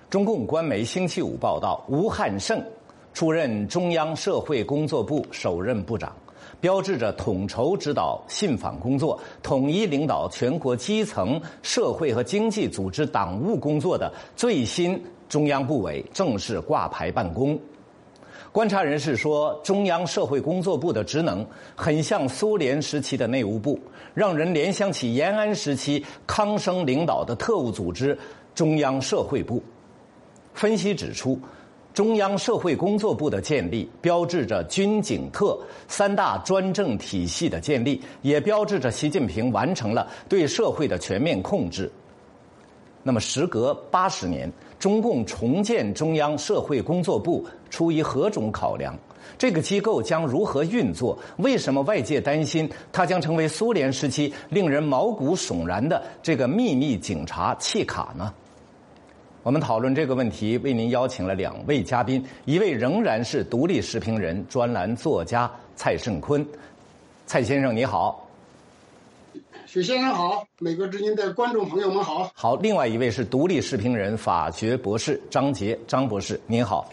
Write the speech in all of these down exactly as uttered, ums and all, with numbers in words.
中共官媒星期五报道，吴汉胜出任中央社会工作部首任部长，标志着统筹指导信访工作、统一领导全国基层社会和经济组织党务工作的最新中央部委正式挂牌办公。观察人士说，中央社会工作部的职能很像苏联时期的内务部，让人联想起延安时期康生领导的特务组织中央社会部。分析指出，中央社会工作部的建立标志着军警特三大专政体系的建立，也标志着习近平完成了对社会的全面控制。那么时隔八十年，中共重建中央社会工作部出于何种考量？这个机构将如何运作？为什么外界担心它将成为苏联时期令人毛骨悚然的这个秘密警察契卡呢？我们讨论这个问题，为您邀请了两位嘉宾，一位仍然是独立时评人、专栏作家蔡胜坤。蔡先生你好。 许先生好，美国之音的观众朋友们好。 好，另外一位是独立时评人、法学博士张杰，张博士您好。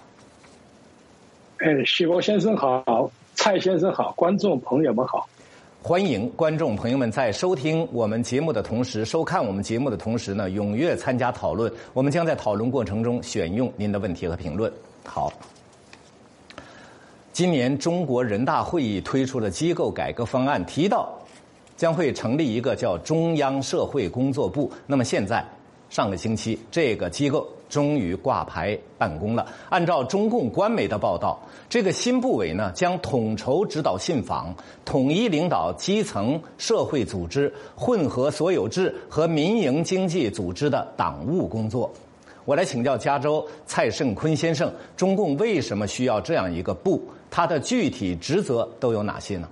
哎，许博先生好，蔡先生好，观众朋友们好。 欢迎观众朋友们在收听我们节目的同时，收看我们节目的同时呢，踊跃参加讨论。我们将在讨论过程中选用您的问题和评论。好，今年中国人大会议推出了机构改革方案，提到将会成立一个叫中央社会工作部。那么现在，上个星期这个机构终于挂牌办公了。按照中共官媒的报道，这个新部委呢将统筹指导信访，统一领导基层社会组织、混合所有制和民营经济组织的党务工作。我来请教加州蔡胜坤先生，中共为什么需要这样一个部？它的具体职责都有哪些呢？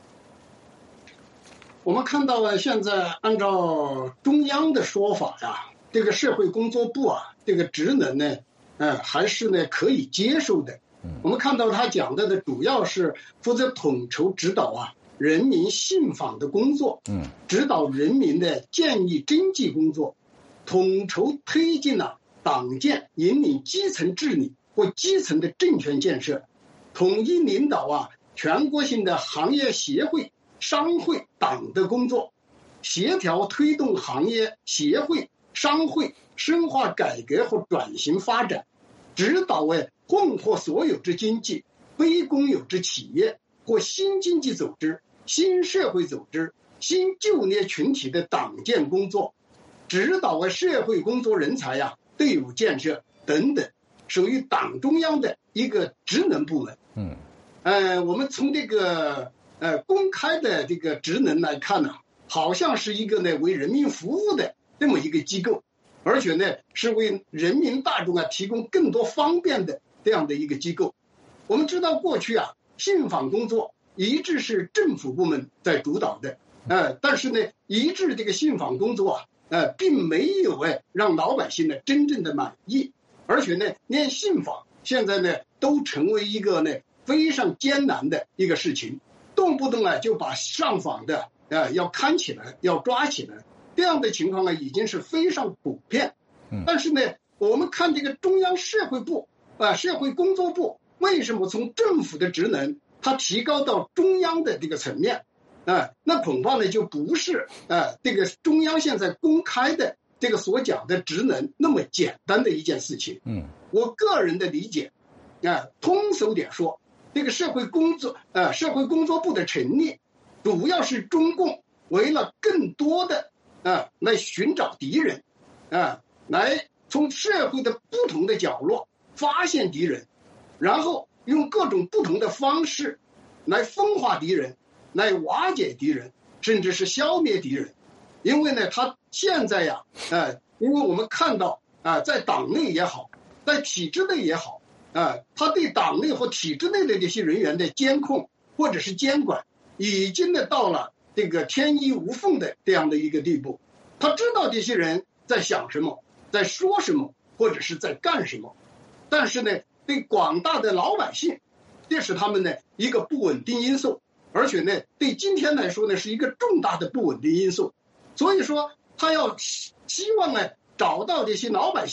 我们看到了，现在按照中央的说法呀，这个社会工作部啊，这个职能呢，呃，还是呢可以接受的。我们看到他讲的呢，主要是负责统筹指导啊人民信访的工作，嗯，指导人民的建议征集工作，统筹推进了党建，引领基层治理或基层的政权建设，统一领导啊全国性的行业协会、商会党的工作，协调推动行业协会、商会深化改革和转型发展，指导为混合所有制经济、非公有制企业或新经济组织、新社会组织、新就业群体的党建工作，指导为社会工作人才呀、队伍建设等等，属于党中央的一个职能部门。嗯，呃，我们从这个呃公开的这个职能来看呢，好像是一个呢为人民服务的这么一个机构，而且呢是为人民大众啊提供更多方便的这样的一个机构。我们知道过去啊信访工作一直是政府部门在主导的，呃，但是呢一直这个信访工作啊，呃，并没有哎让老百姓呢真正的满意，而且呢连信访现在呢都成为一个呢非常艰难的一个事情，动不动啊就把上访的呃要看起来，要抓起来，这样的情况呢已经是非常普遍。但是呢，我们看这个中央社会部啊、呃，社会工作部为什么从政府的职能它提高到中央的这个层面啊、呃？那恐怕呢就不是呃这个中央现在公开的这个所讲的职能那么简单的一件事情。嗯，我个人的理解啊、呃，通俗点说，这个社会工作呃社会工作部的成立，主要是中共为了更多的啊、呃、来寻找敌人啊。呃来从社会的不同的角落发现敌人，然后用各种不同的方式来分化敌人，来瓦解敌人，甚至是消灭敌人。因为呢，他现在呀，呃，因为我们看到啊、呃，在党内也好，在体制内也好，啊、呃，他对党内或体制内的这些人员的监控或者是监管，已经呢到了这个天衣无缝的这样的一个地步。他知道这些人在想什么，在说什么，或者是在干什么，但是呢，对广大的老百姓，这是他们的一个不稳定因素，而且呢，对今天来说呢，是一个重大的不稳定因素。所以说，他要希望呢，找到这些老百姓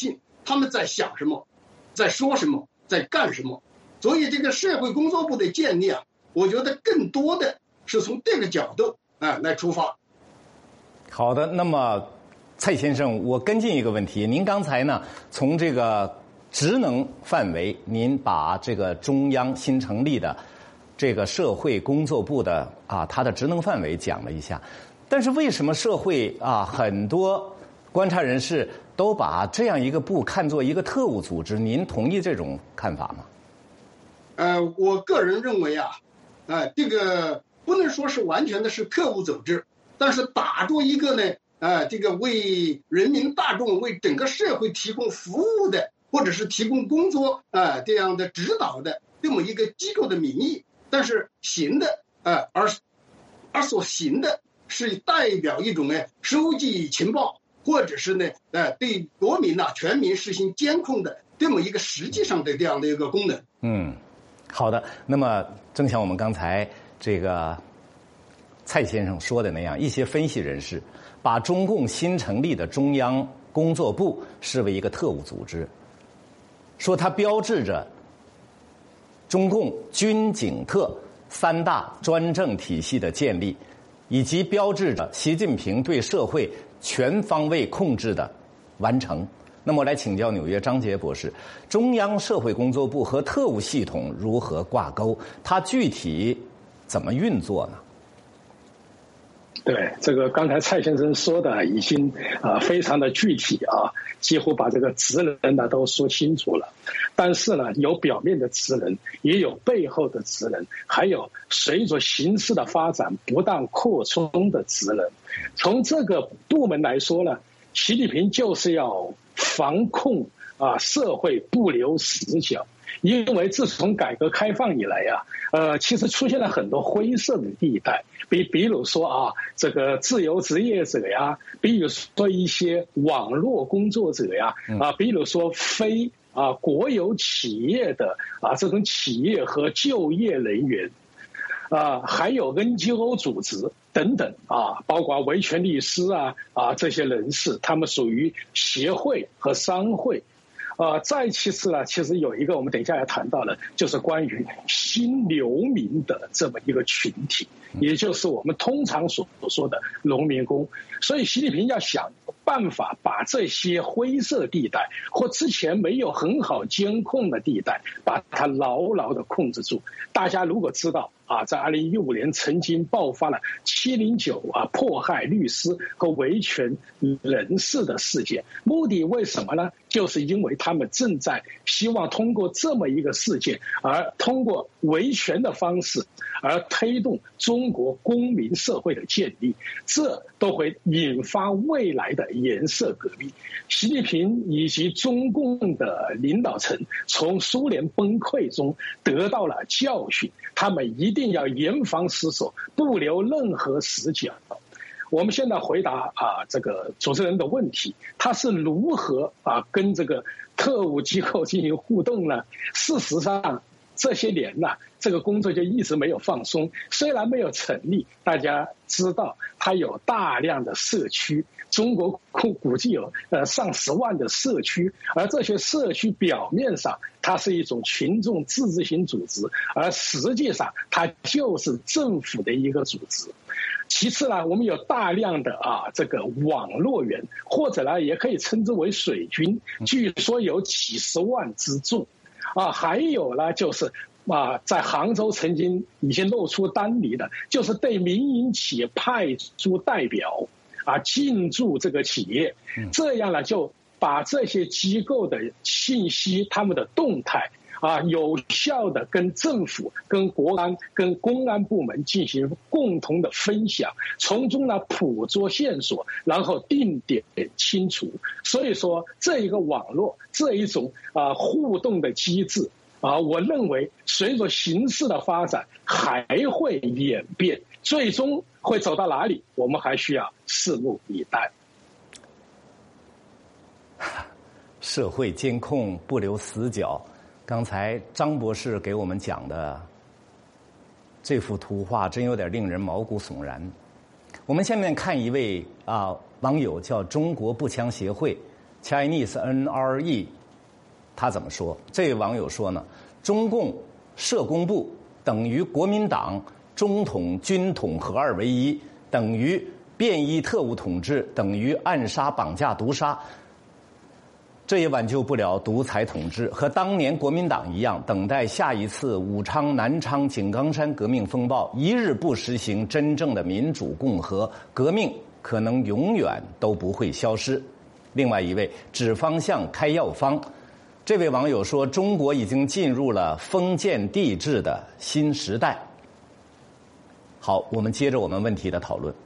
他们在想什么，在说什么，在干什么。所以这个社会工作部的建立啊，我觉得更多的是从这个角度啊来出发。 好的，那么蔡先生，我跟进一个问题，您刚才呢从这个职能范围，您把这个中央新成立的这个社会工作部的啊它的职能范围讲了一下，但是为什么社会啊很多观察人士都把这样一个部看作一个特务组织？您同意这种看法吗？ 呃，我个人认为啊，呃，这个不能说是完全的是特务组织，但是打着一个呢，呃，这个为人民大众、为整个社会提供服务的，或者是提供工作啊、呃、这样的指导的这么一个机构的名义，但是行的呃，而而所行的是代表一种呢收集情报，或者是呢呃对国民呐、啊、全民实行监控的这么一个实际上的这样的一个功能。 嗯，好的。那么正像我们刚才这个蔡先生说的那样，一些分析人士把中共新成立的中央工作部视为一个特务组织，说它标志着中共军警特三大专政体系的建立，以及标志着习近平对社会全方位控制的完成。那么我来请教纽约张杰博士，中央社会工作部和特务系统如何挂钩？它具体怎么运作呢？ 对，这个刚才蔡先生说的已经啊、呃、非常的具体啊，几乎把这个职能呢都说清楚了。但是呢，有表面的职能，也有背后的职能，还有随着形势的发展不断扩充的职能。从这个部门来说呢，习近平就是要防控啊社会不留死角。因为自从改革开放以来啊，呃，其实出现了很多灰色的地带，比比如说啊，这个自由职业者呀，比如说一些网络工作者呀，啊，比如说非啊国有企业的啊这种企业和就业人员，啊，还有 N G O 组织等等啊，包括维权律师啊啊这些人士，他们属于协会和商会。呃，再其次呢，其实有一个我们等一下要谈到的，就是关于新流民的这么一个群体，也就是我们通常所说的农民工。所以习近平要想办法把这些灰色地带或之前没有很好监控的地带，把它牢牢的控制住。大家如果知道啊，在二零一五年曾经爆发了七零九啊迫害律师和维权人士的事件，目的为什么呢？就是因为他们正在希望通过这么一个事件，而通过维权的方式，而推动中国公民社会的建立，这都会引发未来的颜色革命。习近平以及中共的领导层从苏联崩溃中得到了教训，他们一定要严防死守，不留任何死角。我们现在回答啊这个主持人的问题，他是如何啊跟这个特务机构进行互动呢？事实上这些年呢、啊，这个工作就一直没有放松。虽然没有成立，大家知道它有大量的社区，中国估计有呃上十万的社区，而这些社区表面上它是一种群众自治型组织，而实际上它就是政府的一个组织。其次呢，我们有大量的啊这个网络员，或者呢也可以称之为水军，据说有几十万之众。啊，还有呢，就是啊，在杭州曾经已经露出端倪的，就是对民营企业派出代表啊进驻这个企业，这样呢就把这些机构的信息、他们的动态啊，有效的跟政府、跟国安、跟公安部门进行共同的分享，从中呢捕捉线索，然后定点清除。所以说，这一个网络，这一种啊互动的机制啊，我认为随着形势的发展还会演变，最终会走到哪里，我们还需要拭目以待。 社会监控不留死角。刚才张博士给我们讲的这幅图画真有点令人毛骨悚然。我们下面看一位啊网友叫中国步枪协会 Chinese N R E 他怎么说？这位网友说呢，中共社工部等于国民党中统军统合二为一，等于便衣特务统治，等于暗杀绑架毒杀，这也挽救不了独裁统治，和当年国民党一样，等待下一次武昌、南昌、井冈山革命风暴，一日不实行真正的民主共和，革命可能永远都不会消失。另外一位指方向开药方，这位网友说，中国已经进入了封建帝制的新时代。好，我们接着我们问题的讨论。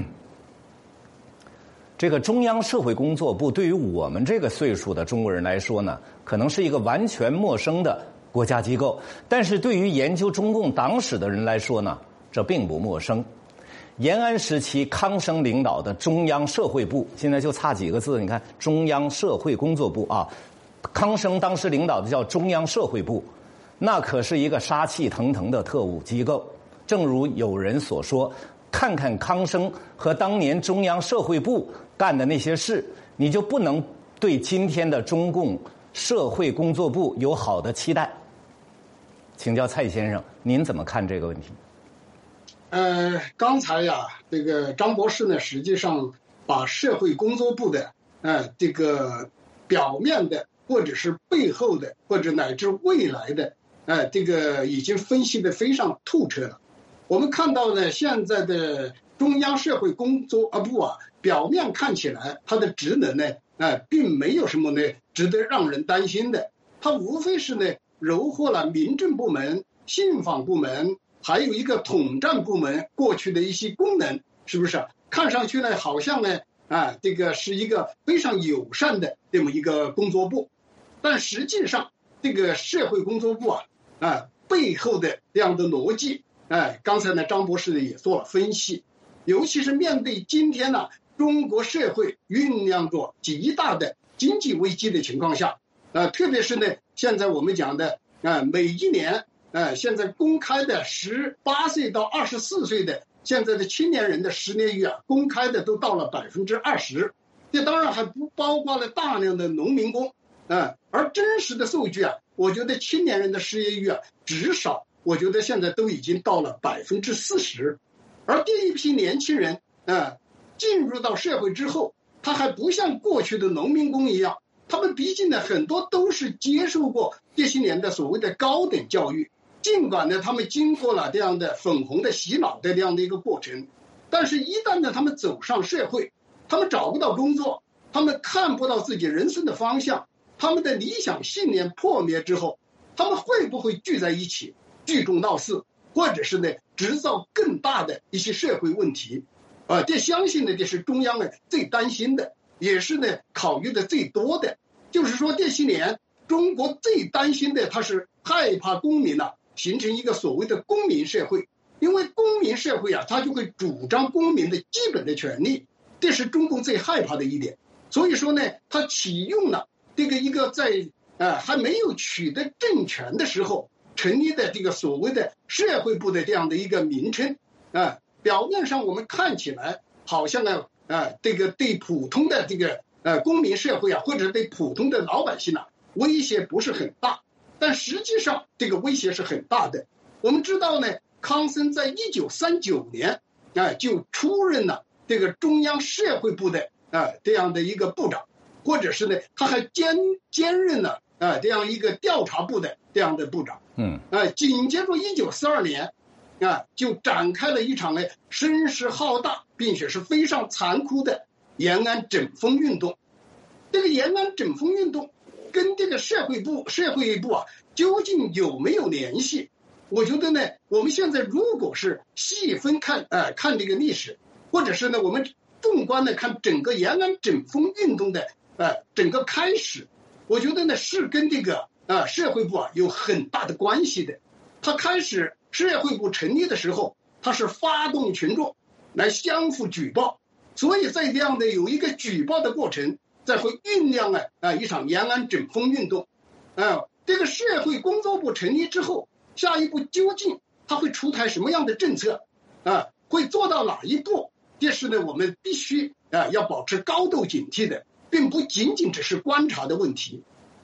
这个中央社会工作部对于我们这个岁数的中国人来说呢，可能是一个完全陌生的国家机构，但是对于研究中共党史的人来说呢，这并不陌生。延安时期康生领导的中央社会部，现在就差几个字，你看中央社会工作部啊，康生当时领导的叫中央社会部，那可是一个杀气腾腾的特务机构。正如有人所说，看看康生和当年中央社会部干的那些事，你就不能对今天的中共社会工作部有好的期待。请教蔡先生，您怎么看这个问题？ 呃，刚才呀，这个张博士呢，实际上把社会工作部的，呃，这个表面的，或者是背后的，或者乃至未来的，呃，这个已经分析得非常透彻了。我们看到呢，现在的中央社会工作部啊，表面看起来它的职能呢，呃，并没有什么呢值得让人担心的。它无非是呢，糅合了民政部门、信访部门，还有一个统战部门过去的一些功能，是不是？看上去呢，好像呢，啊，这个是一个非常友善的这么一个工作部，但实际上，这个社会工作部啊，啊，背后的这样的逻辑。哎，刚才呢，张博士也做了分析，尤其是面对今天呢，中国社会酝酿着极大的经济危机的情况下，呃，特别是呢，现在我们讲的，呃，每一年，呃，现在公开的十八岁到二十四岁的现在的青年人的失业率啊，公开的都到了百分之二十，这当然还不包括了大量的农民工，呃，而真实的数据啊，我觉得青年人的失业率啊，至少。我觉得现在都已经到了百分之四十，而第一批年轻人，呃，进入到社会之后，他还不像过去的农民工一样，他们毕竟呢很多都是接受过这些年的所谓的高等教育，尽管呢他们经过了这样的粉红的洗脑的这样的一个过程，但是一旦呢他们走上社会，他们找不到工作，他们看不到自己人生的方向，他们的理想信念破灭之后，他们会不会聚在一起？聚众闹事，或者是呢制造更大的一些社会问题，啊、呃，这相信呢这是中央呢最担心的，也是呢考虑的最多的。就是说这些年中国最担心的，他是害怕公民啊形成一个所谓的公民社会，因为公民社会啊，他就会主张公民的基本的权利，这是中共最害怕的一点。所以说呢，他启用了这个一个在呃还没有取得政权的时候。成立的这个所谓的社会部的这样的一个名称，啊、呃，表面上我们看起来好像呢，呃，这个对普通的这个呃公民社会啊，或者对普通的老百姓啊，威胁不是很大，但实际上这个威胁是很大的。我们知道呢，康生在一九三九年啊、呃、就出任了这个中央社会部的啊、呃、这样的一个部长，或者是呢，他还兼兼任了啊、呃、这样一个调查部的这样的部长。 嗯， 呃，紧接着一九四二年，啊，就展开了一场呢声势浩大，并且是非常残酷的延安整风运动。这个延安整风运动跟这个社会部社会部啊，究竟有没有联系？我觉得呢，我们现在如果是细分看，呃，看这个历史，或者是呢，我们纵观的看整个延安整风运动的呃整个开始，我觉得呢是跟这个。啊，社会部啊有很大的关系的。他开始社会部成立的时候，他是发动群众来相互举报，所以在这样的有一个举报的过程，再会酝酿啊啊一场延安整风运动。啊，这个社会工作部成立之后，下一步究竟他会出台什么样的政策？啊，会做到哪一步？这是呢我们必须啊要保持高度警惕的，并不仅仅只是观察的问题。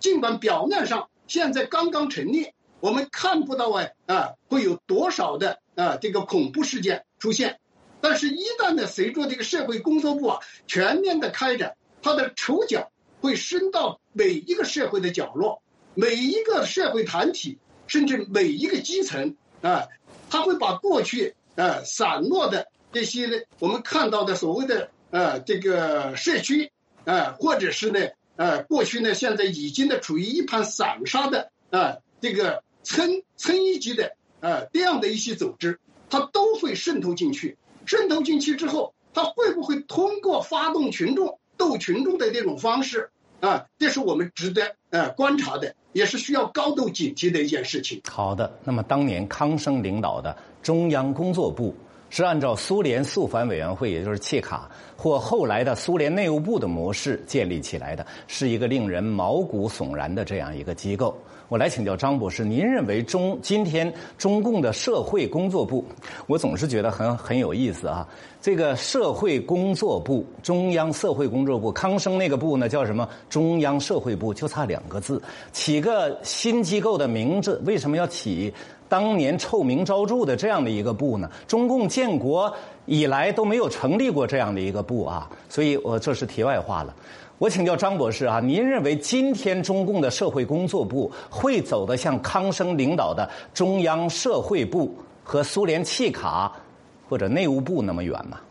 尽管表面上现在刚刚成立，我们看不到哎啊会有多少的啊这个恐怖事件出现，但是一旦呢随着这个社会工作部啊全面的开展，它的触角会伸到每一个社会的角落，每一个社会团体，甚至每一个基层啊，它会把过去呃散落的这些呢我们看到的所谓的呃这个社区呃或者是呢呃过去呢现在已经的处于一盘散沙的呃这个村村一级的呃这样的一些组织，它都会渗透进去。渗透进去之后，它会不会通过发动群众斗群众的这种方式啊，这是我们值得呃观察的，也是需要高度警惕的一件事情。 好的，那么当年康生领导的中央工作部是按照苏联肃反委员会，也就是契卡，或后来的苏联内务部的模式建立起来的，是一个令人毛骨悚然的这样一个机构。我来请教张博士，您认为中今天中共的社会工作部，我总是觉得很很有意思啊。这个社会工作部，中央社会工作部，康生那个部呢叫什么？中央社会部，就差两个字。起个新机构的名字，为什么要起当年臭名昭著的这样的一个部呢？中共建国以来都没有成立过这样的一个部啊，所以我这是题外话了。我请教张博士啊，您认为今天中共的社会工作部会走得像康生领导的中央社会部和苏联契卡或者内务部那么远吗？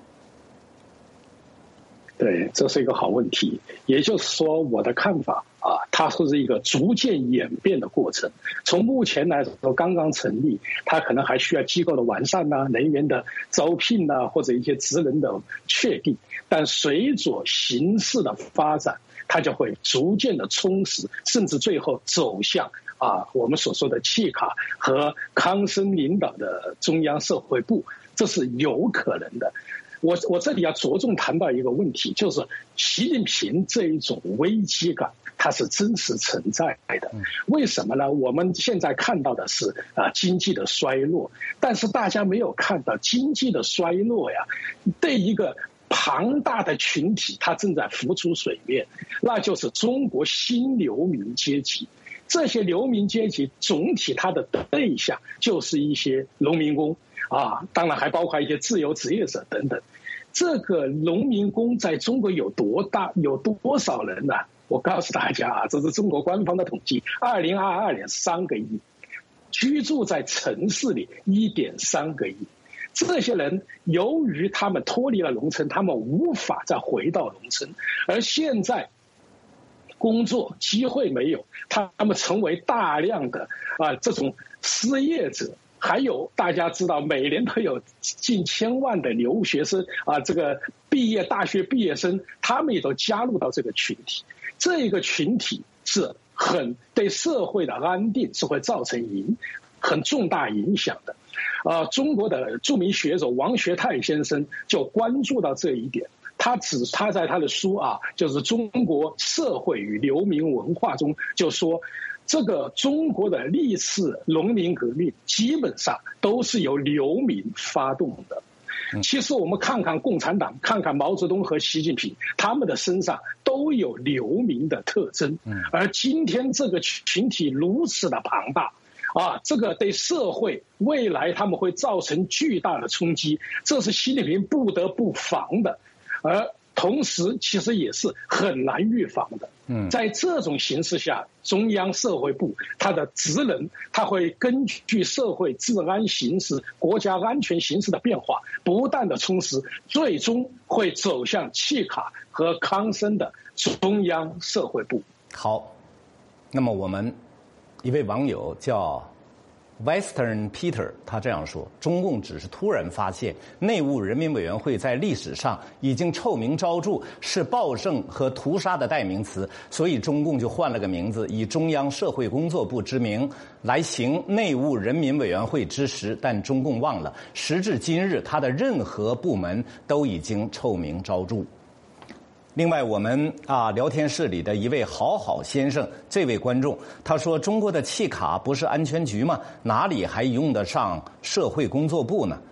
对，这是一个好问题。也就是说，我的看法啊，它是一个逐渐演变的过程。从目前来说，刚刚成立，它可能还需要机构的完善呐、人员的招聘呐、或者一些职能的确定。但随着形势的发展，它就会逐渐的充实，甚至最后走向啊我们所说的契卡和康生领导的中央社会部，这是有可能的。我我这里要着重谈到一个问题，就是习近平这一种危机感，它是真实存在的。为什么呢？我们现在看到的是啊经济的衰落，但是大家没有看到经济的衰落呀，对一个庞大的群体，它正在浮出水面，那就是中国新流民阶级。这些流民阶级总体它的对象就是一些农民工啊，当然还包括一些自由职业者等等。这个农民工在中国有多大，有多少人呢？我告诉大家啊，这是中国官方的统计，二零二二年三个亿，居住在城市里一点三个亿。这些人由于他们脱离了农村，他们无法再回到农村，而现在工作机会没有，他们成为大量的啊这种失业者。还有大家知道，每年都有近千万的留学生啊，这个毕业大学毕业生，他们也都加入到这个群体。这个群体是很对社会的安定是会造成影很重大影响的。啊，中国的著名学者王学泰先生就关注到这一点。他指他在他的书啊，就是《中国社会与流民文化》中就说，这个中国的历次农民革命基本上都是由流民发动的。其实我们看看共产党，看看毛泽东和习近平，他们的身上都有流民的特征。而今天这个群体如此的庞大啊，这个对社会未来他们会造成巨大的冲击，这是习近平不得不防的。而同时其实也是很难预防的。在这种形势下，中央社会部它的职能，它会根据社会治安形势、国家安全形势的变化，不断的充实，最终会走向契卡和康生的中央社会部。 好，那么我们一位网友叫Western Peter， 他这样说：中共只是突然发现内务人民委员会在历史上已经臭名昭著，是暴政和屠杀的代名词，所以中共就换了个名字，以中央社会工作部之名来行内务人民委员会之实。但中共忘了，时至今日，他的任何部门都已经臭名昭著。另外，我们啊聊天室里的一位好好先生，这位观众他说：“中国的契卡不是安全局吗？哪里还用得上社会工作部呢？”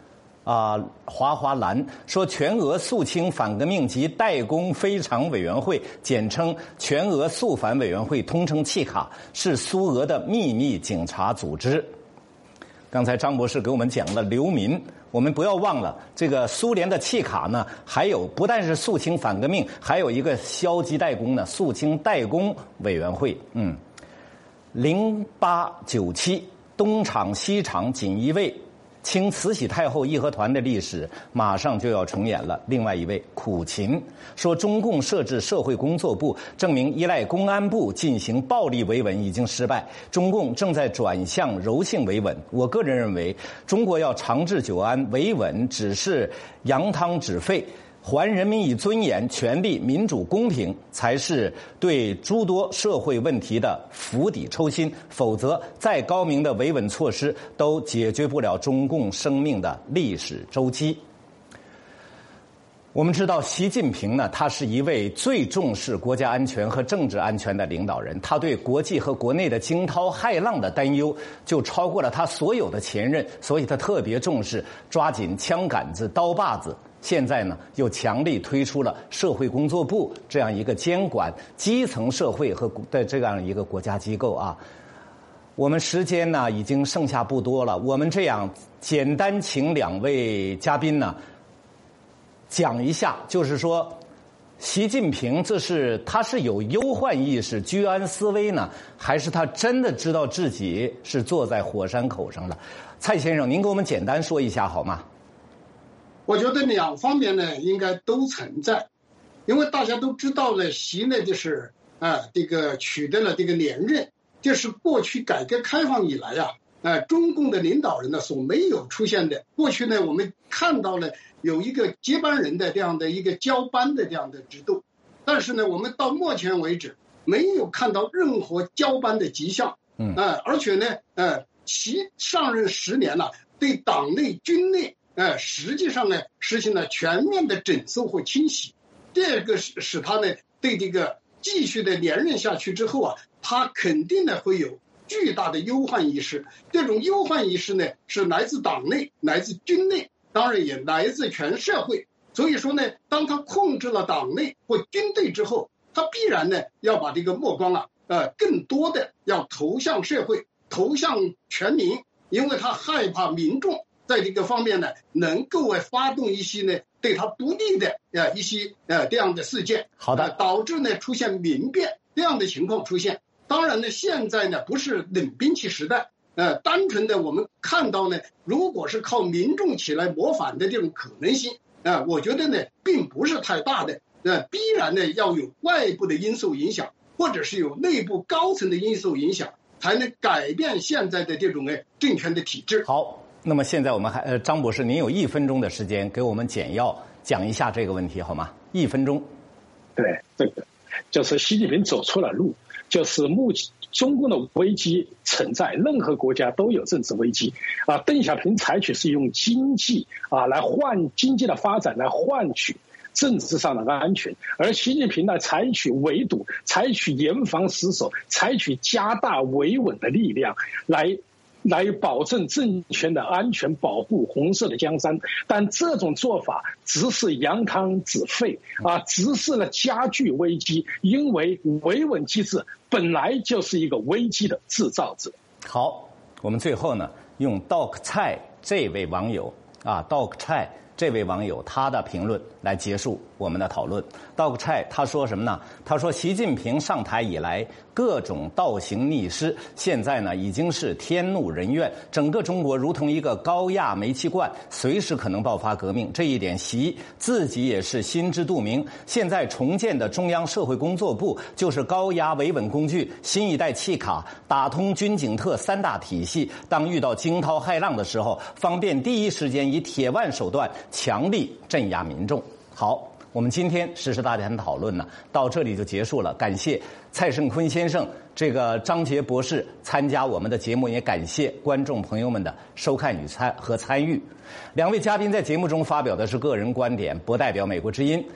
啊，华华兰说，全俄肃清反革命及代工非常委员会，简称全俄肃反委员会，通称契卡，是苏俄的秘密警察组织。刚才张博士给我们讲了流民，我们不要忘了，这个苏联的契卡呢，还有不但是肃清反革命，还有一个消极怠工呢，肃清代工委员会。嗯，零八九七东厂西厂锦衣卫清慈禧太后义和团的历史马上就要重演了。另外一位苦秦说，中共设置社会工作部，证明依赖公安部进行暴力维稳已经失败，中共正在转向柔性维稳。我个人认为，中国要长治久安，维稳只是扬汤止沸，还人民以尊严、权利、民主、公平，才是对诸多社会问题的釜底抽薪。否则，再高明的维稳措施都解决不了中共生命的历史周期。我们知道，习近平呢，他是一位最重视国家安全和政治安全的领导人，他对国际和国内的惊涛骇浪的担忧就超过了他所有的前任，所以他特别重视抓紧枪杆子、刀把子。现在呢，又强力推出了社会工作部这样一个监管基层社会和的这样一个国家机构啊。我们时间呢已经剩下不多了，我们这样简单请两位嘉宾呢讲一下，就是说，习近平这是他是有忧患意识、居安思危呢，还是他真的知道自己是坐在火山口上了？蔡先生，您给我们简单说一下好吗？ 我觉得两方面呢应该都存在，因为大家都知道了，习呢就是啊这个取得了这个连任，这是过去改革开放以来啊，呃中共的领导人呢所没有出现的。过去呢我们看到了有一个接班人的这样的一个交班的这样的制度，但是呢我们到目前为止没有看到任何交班的迹象。嗯，呃，而且呢，呃，习上任十年了，对党内军内。呃，实际上呢，实行了全面的整肃和清洗，这个使使他呢对这个继续的连任下去之后啊，他肯定呢会有巨大的忧患意识。这种忧患意识呢是来自党内，来自军内，当然也来自全社会。所以说呢，当他控制了党内或军队之后，他必然呢要把这个目光啊，呃，更多的要投向社会，投向全民，因为他害怕民众。在这个方面呢，能够发动一些呢对他不利的呃一些呃这样的事件， 好的， 呃、导致呢出现民变这样的情况出现。当然呢，现在呢不是冷兵器时代，呃，单纯的我们看到呢，如果是靠民众起来谋反的这种可能性，呃，我觉得呢并不是太大的，呃，必然呢要有外部的因素影响，或者是有内部高层的因素影响，才能改变现在的这种呢政权的体制。 好。那么现在我们还呃，张博士，您有一分钟的时间给我们简要讲一下这个问题好吗？一分钟。 对，这个就是习近平走出了路，就是目前中共的危机存在，任何国家都有政治危机啊。邓小平采取是用经济啊来换经济的发展来换取政治上的安全，而习近平呢采取围堵，采取严防死守，采取加大维稳的力量来。来保证政权的安全，保护红色的江山，但这种做法只是扬汤止沸啊，只是了加剧危机，因为维稳机制本来就是一个危机的制造者。 好，我们最后呢，用 Doc 蔡这位网友啊 ，Doc 蔡这位网友他的评论来结束我们的讨论。Doc 蔡他说什么呢？他说习近平上台以来各种倒行逆施，现在呢已经是天怒人怨，整个中国如同一个高压煤气罐，随时可能爆发革命。这一点习自己也是心知肚明。现在重建的中央社会工作部就是高压维稳工具，新一代契卡打通军警特三大体系，当遇到惊涛骇浪的时候，方便第一时间以铁腕手段强力镇压民众。好，我们今天时事大谈讨论呢，到这里就结束了。感谢蔡胜坤先生、这个张杰博士参加我们的节目，也感谢观众朋友们的收看与参和参与。两位嘉宾在节目中发表的是个人观点，不代表美国之音。